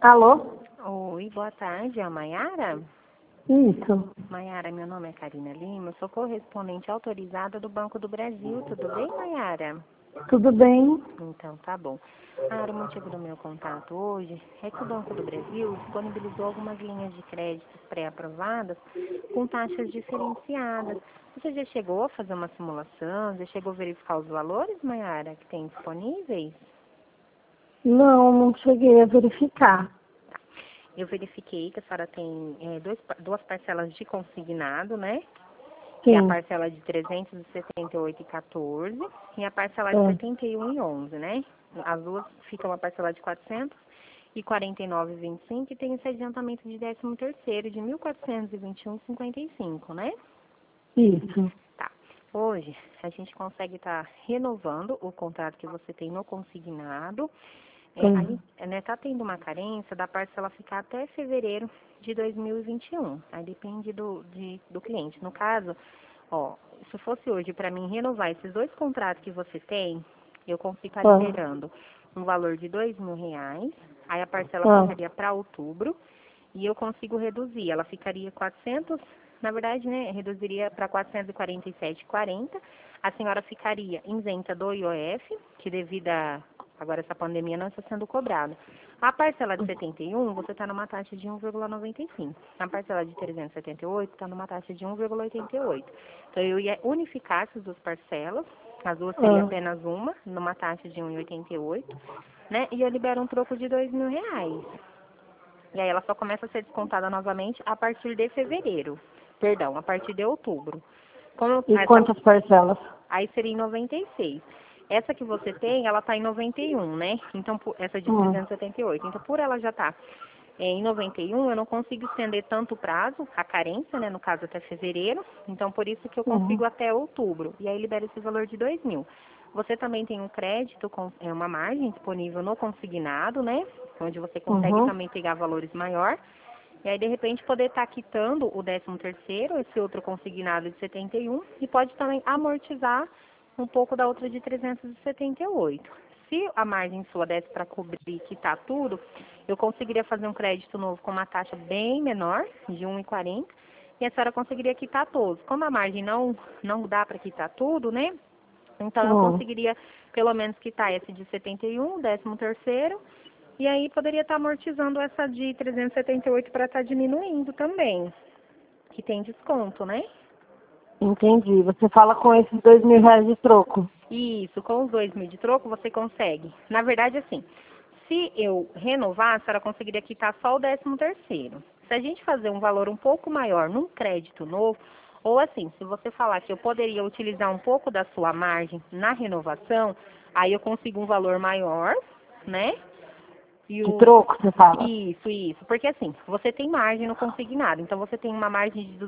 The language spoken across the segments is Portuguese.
Alô? Oi, boa tarde, é a Maiara? Isso. Maiara, meu nome é Karina Lima, eu sou correspondente autorizada do Banco do Brasil, tudo bem, Maiara? Tudo bem? Então, tá bom. O motivo do meu contato hoje é que o Banco do Brasil disponibilizou algumas linhas de crédito pré-aprovadas com taxas diferenciadas. Você já chegou a fazer uma simulação? Já chegou a verificar os valores, Maiara, que tem disponíveis? Não cheguei a verificar. Eu verifiquei que a senhora tem duas parcelas de consignado, né? Que é a Sim. parcela de 378,14 e a parcela de 71,11, né? As duas ficam a parcela de 449,25 e tem esse adiantamento de 13º de 1.421,55, né? Isso. Tá. Hoje a gente consegue estar renovando o contrato que você tem no consignado. Aí, né, tá tendo uma carência da parcela ficar até fevereiro de 2021. Aí depende do cliente. No caso, ó, se fosse hoje para mim renovar esses dois contratos que você tem, eu consigo estar liberando um valor de R$ 2.000. Aí a parcela ficaria para outubro e eu consigo reduzir. Ela ficaria 400, na verdade, né, reduziria para 447,40. A senhora ficaria isenta do IOF, que devido a agora essa pandemia não está sendo cobrada. A parcela de 71, você está numa taxa de 1,95. A parcela de 378 está numa taxa de 1,88. Então, eu ia unificar essas duas parcelas, as duas seria apenas uma, numa taxa de 1,88, né? E eu libero um troco de R$ 2.000. E aí ela só começa a ser descontada novamente a partir de fevereiro. Perdão, a partir de outubro. E quantas parcelas? Aí seria em 96. Essa que você tem, ela está em 91, né? Então, essa de 378. Então, por ela já estar em 91, eu não consigo estender tanto o prazo, a carência, né? No caso, até fevereiro. Então, por isso que eu consigo até outubro. E aí, libera esse valor de 2.000. Você também tem um crédito, uma margem disponível no consignado, né? Onde você consegue também pegar valores maior. E aí, de repente, poder estar quitando o 13º, esse outro consignado de 71, e pode também amortizar um pouco da outra de 378. Se a margem sua desse para cobrir e quitar tudo, eu conseguiria fazer um crédito novo com uma taxa bem menor, de 1,40, e a senhora conseguiria quitar todos. Como a margem não dá para quitar tudo, né? Então, eu conseguiria pelo menos quitar esse de 71, 13º, e aí poderia estar amortizando essa de 378 para estar diminuindo também, que tem desconto, né? Entendi. Você fala com esses R$ 2.000 de troco. Isso, com os 2.000 de troco você consegue. Na verdade, assim, se eu renovar, a senhora conseguiria quitar só o 13º. Se a gente fazer um valor um pouco maior num crédito novo, ou assim, se você falar que eu poderia utilizar um pouco da sua margem na renovação, aí eu consigo um valor maior, né? De troco, você fala? Isso. Porque assim, você tem margem no consignado. Então, você tem uma margem de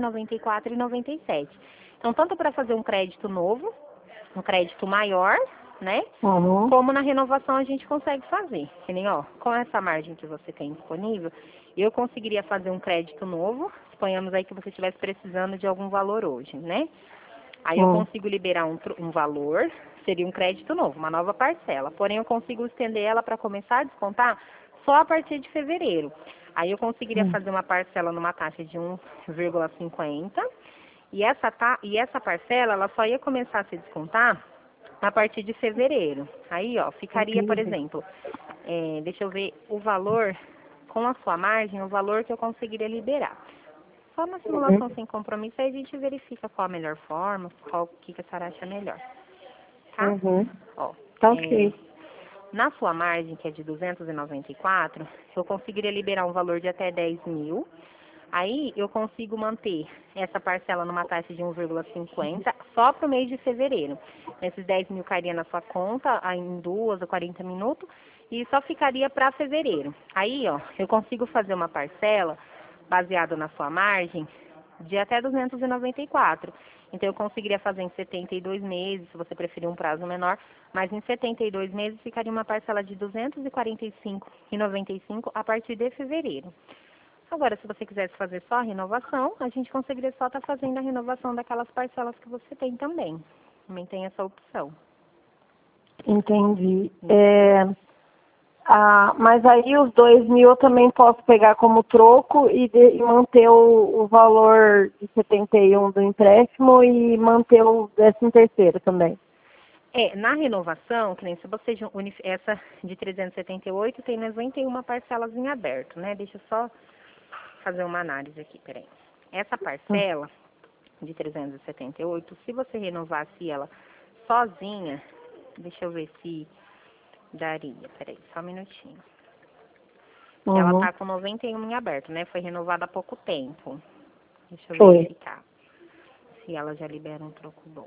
294,97. Então, tanto para fazer um crédito novo, um crédito maior, né? Como na renovação a gente consegue fazer. Que nem, ó, com essa margem que você tem disponível, eu conseguiria fazer um crédito novo. Suponhamos aí que você estivesse precisando de algum valor hoje, né? Aí eu consigo liberar um valor, seria um crédito novo, uma nova parcela. Porém, eu consigo estender ela para começar a descontar só a partir de fevereiro. Aí eu conseguiria fazer uma parcela numa taxa de 1,50 e essa parcela ela só ia começar a se descontar a partir de fevereiro. Aí, ó, ficaria, por exemplo, deixa eu ver o valor, com a sua margem, o valor que eu conseguiria liberar. Só uma simulação sem compromisso, aí a gente verifica qual a melhor forma, o que a senhora acha melhor. Tá? Ó, Tá ok. na sua margem, que é de 294, eu conseguiria liberar um valor de até 10.000. Aí eu consigo manter essa parcela numa taxa de 1,50 só para o mês de fevereiro. Esses 10.000 cairia na sua conta em 2 ou 40 minutos e só ficaria para fevereiro. Aí, ó, eu consigo fazer uma parcela baseado na sua margem de até 294. Então, eu conseguiria fazer em 72 meses, se você preferir um prazo menor, mas em 72 meses ficaria uma parcela de R$ 245,95 a partir de fevereiro. Agora, se você quisesse fazer só a renovação, a gente conseguiria só estar fazendo a renovação daquelas parcelas que você tem também. Também tem essa opção. Entendi. Ah, mas aí os 2.000 eu também posso pegar como troco e manter o valor de 71 do empréstimo e manter o 13º também. Na renovação, que nem se você essa de 378 tem 91 parcelas em aberto, né? Deixa eu só fazer uma análise aqui, peraí. Essa parcela de 378, se você renovasse ela sozinha, deixa eu ver se daria, peraí, só um minutinho. Ela tá com 91 em aberto, né? Foi renovada há pouco tempo. Deixa eu verificar se ela já libera um troco bom.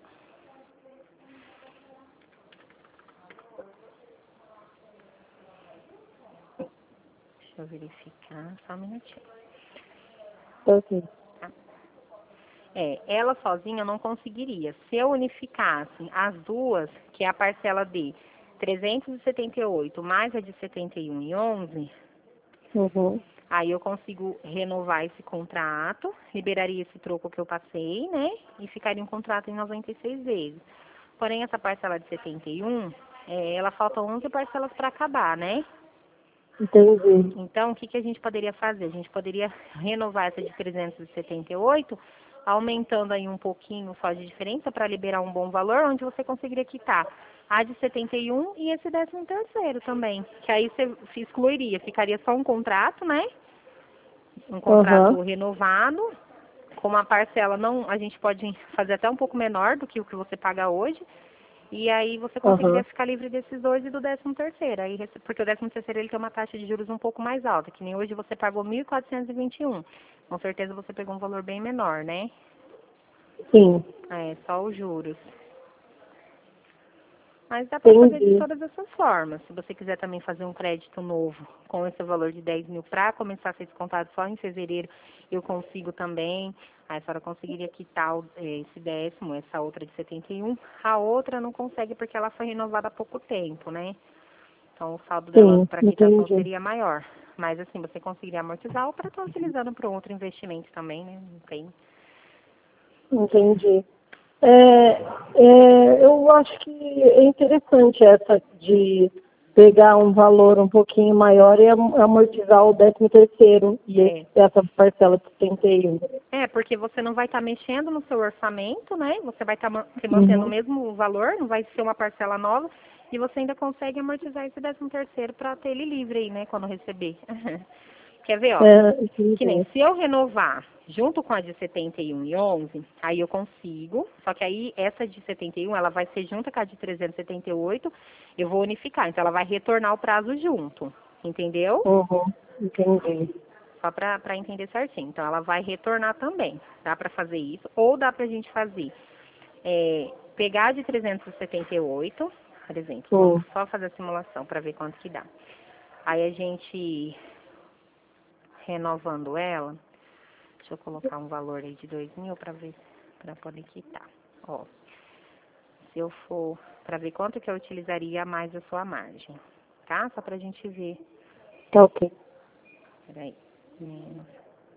Deixa eu verificar, só um minutinho. Ok. Tá? Ela sozinha eu não conseguiria. Se eu unificasse as duas, que é a parcela de 378 mais a de 71,11, aí eu consigo renovar esse contrato, liberaria esse troco que eu passei, né? E ficaria um contrato em 96 vezes. Porém, essa parcela de 71, ela falta 11 parcelas para acabar, né? Entendi. Então, o que, que a gente poderia fazer? A gente poderia renovar essa de 378, aumentando aí um pouquinho só de diferença para liberar um bom valor, onde você conseguiria quitar a de 71 e esse 13º também. Que aí você excluiria, ficaria só um contrato, né? Um contrato renovado, com uma parcela não, a gente pode fazer até um pouco menor do que o que você paga hoje. E aí você conseguiria ficar livre desses dois e do 13º. Aí, porque o 13º ele tem uma taxa de juros um pouco mais alta, que nem hoje você pagou 1.421. Com certeza você pegou um valor bem menor, né? Sim. Só os juros. Mas dá para fazer de todas essas formas. Se você quiser também fazer um crédito novo com esse valor de 10.000 para começar a ser descontado só em fevereiro, eu consigo também. Aí a senhora conseguiria quitar esse 10º, essa outra de 71. A outra não consegue porque ela foi renovada há pouco tempo, né? Então o saldo dela para quitação seria maior. Mas assim, você conseguiria amortizar ou para estar utilizando para outro investimento também, né? Não tem. Entendi. Eu acho que é interessante essa de pegar um valor um pouquinho maior e amortizar o 13º e essa parcela de 71. Porque você não vai estar mexendo no seu orçamento, né? Você vai estar se mantendo o mesmo valor, não vai ser uma parcela nova, e você ainda consegue amortizar esse 13º para ter ele livre aí, né, quando receber. Quer ver, ó? Que nem se eu renovar junto com a de 71,11, aí eu consigo, só que aí essa de 71, ela vai ser junto com a de 378, eu vou unificar, então ela vai retornar o prazo junto, entendeu? Entendi. Só para entender certinho. Então, ela vai retornar também. Dá para fazer isso. Ou dá para a gente fazer, pegar de 378, por exemplo. Vamos só fazer a simulação para ver quanto que dá. Aí a gente, renovando ela, deixa eu colocar um valor aí de 2.000 para ver, para poder quitar. Ó, se eu for, para ver quanto que eu utilizaria a mais a sua margem. Tá? Só pra gente ver. Tá ok. Peraí. Menos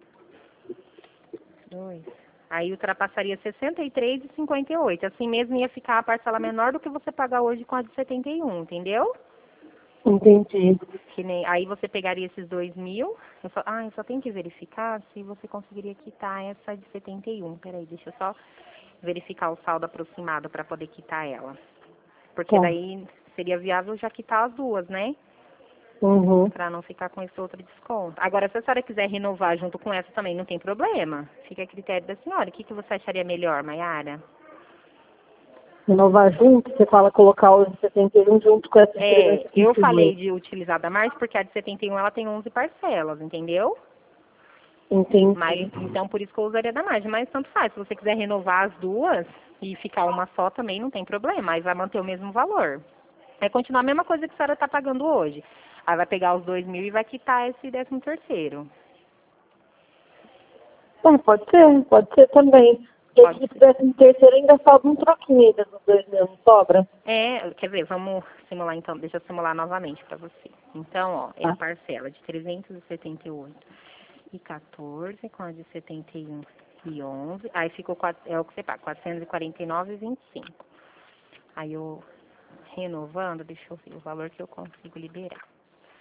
2. Aí ultrapassaria 63,58. Assim mesmo ia ficar a parcela menor do que você paga hoje com a de 71, entendeu? Entendi. Aí você pegaria esses 2.000. Eu só tenho que verificar se você conseguiria quitar essa de 71. Peraí, deixa eu só verificar o saldo aproximado para poder quitar ela. Porque daí seria viável já quitar as duas, né? Para não ficar com esse outro desconto. Agora, se a senhora quiser renovar junto com essa também, não tem problema. Fica a critério da senhora. O que você acharia melhor, Mayara? Renovar junto, você fala colocar os 71 junto com essa de 378. Eu falei de utilizar da mais porque a de 71 ela tem 11 parcelas, entendeu? Entendi. Mas, então, por isso que eu usaria da margem. Mas tanto faz. Se você quiser renovar as duas e ficar uma só também, não tem problema. Aí vai manter o mesmo valor. Vai continuar a mesma coisa que a senhora está pagando hoje. Aí vai pegar os 2.000 e vai quitar esse 13º. Pode ser também. Porque se 13º ainda sobra um troquinho ainda dos 2.000, não sobra? Quer ver, vamos simular então, deixa eu simular novamente para você. Então, ó, é a parcela de 378,14 com a de 71,11. Aí ficou, é o que você paga, 449,25. Aí eu, renovando, deixa eu ver o valor que eu consigo liberar.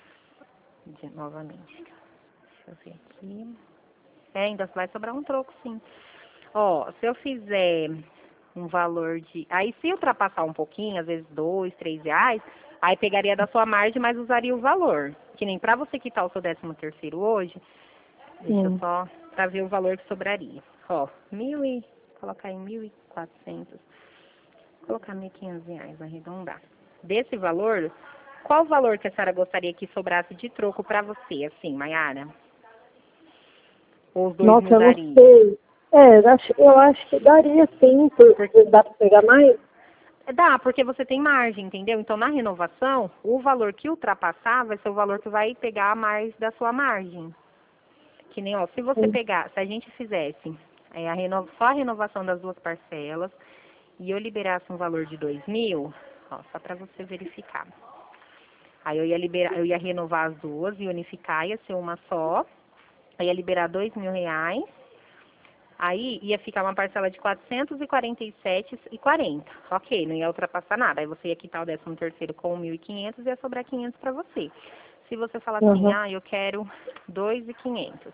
novamente. Deixa eu ver aqui. Ainda vai sobrar um troco, sim. Ó, se eu fizer um valor de... Aí, se ultrapassar um pouquinho, às vezes R$2, R$3, aí pegaria da sua margem, mas usaria o valor. Que nem pra você quitar o seu 13º hoje, deixa eu só pra ver o valor que sobraria. Ó, colocar em 1.400, colocar R$1.500, arredondar. Desse valor, qual o valor que a senhora gostaria que sobrasse de troco pra você, assim, Maiara? Ou os dois Nossa, eu não mudariam? sei. Eu acho que daria sim, porque dá para pegar mais. Dá, porque você tem margem, entendeu? Então, na renovação, o valor que ultrapassar vai ser o valor que vai pegar mais da sua margem. Que nem, ó, se você pegar, se a gente fizesse só a renovação das duas parcelas e eu liberasse um valor de 2.000, ó, só para você verificar. Aí eu ia renovar as duas e unificar, ia ser uma só. Aí ia liberar R$2.000. Aí ia ficar uma parcela de 447,40. Ok, não ia ultrapassar nada. Aí você ia quitar o 13º com 1.500 e ia sobrar 500 para você. Se você falar assim, eu quero 2.500.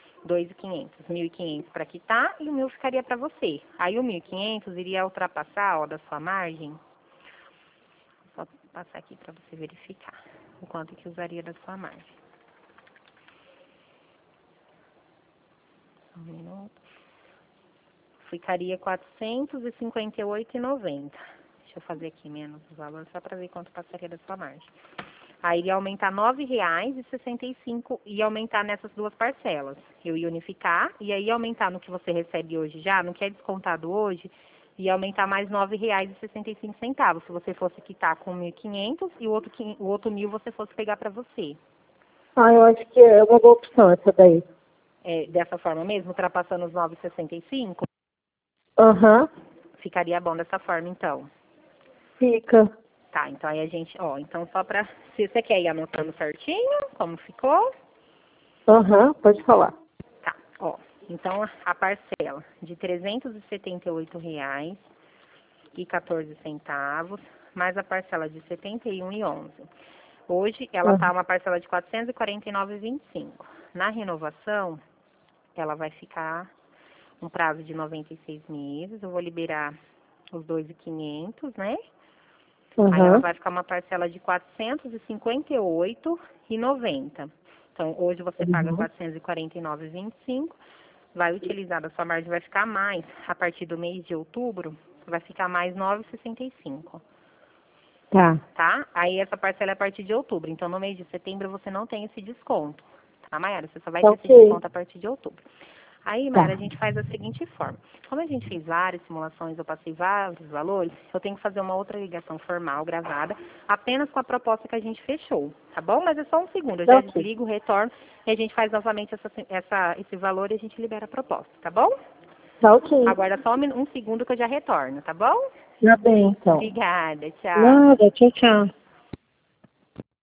1.500 para quitar e o 1.000 ficaria para você. Aí o 1.500 iria ultrapassar, ó, da sua margem. Só passar aqui para você verificar o quanto que usaria da sua margem. Um minuto. Ficaria 458,90. Deixa eu fazer aqui menos o valor, só para ver quanto passaria da sua margem. Aí ia aumentar R$9,65 e ia aumentar nessas duas parcelas. Eu ia unificar e aí ia aumentar no que você recebe hoje já, no que é descontado hoje, ia aumentar mais R$9,65 se você fosse quitar com 1.500 e o outro 1.000 você fosse pegar para você. Eu acho que é uma boa opção essa daí. Dessa forma mesmo, ultrapassando os 9,65? Ficaria bom dessa forma, então. Fica. Tá, então aí a gente, ó, então só pra... Se você quer ir anotando certinho, como ficou? Pode falar. Tá, ó. Então a parcela de R$378,14, mais a parcela de R$71,11. Hoje ela tá uma parcela de R$449,25. Na renovação, ela vai ficar um prazo de 96 meses. Eu vou liberar os 2.500, né? Aí ela vai ficar uma parcela de R$458,90. Então, hoje você paga R$449,25. Vai utilizar da sua margem, vai ficar mais. A partir do mês de outubro, vai ficar mais R$9,65. Tá? Aí essa parcela é a partir de outubro. Então, no mês de setembro, você não tem esse desconto. Tá, Mayara? Você só vai ter esse desconto a partir de outubro. Aí, Mayara, a gente faz da seguinte forma. Como a gente fez várias simulações, eu passei vários valores, eu tenho que fazer uma outra ligação formal, gravada, apenas com a proposta que a gente fechou, tá bom? Mas é só um segundo, eu já desligo, retorno, e a gente faz novamente esse valor e a gente libera a proposta, tá bom? Tá ok. Aguarda só um segundo que eu já retorno, tá bom? Tá bem, então. Obrigada, tchau. Nada, tchau, tchau.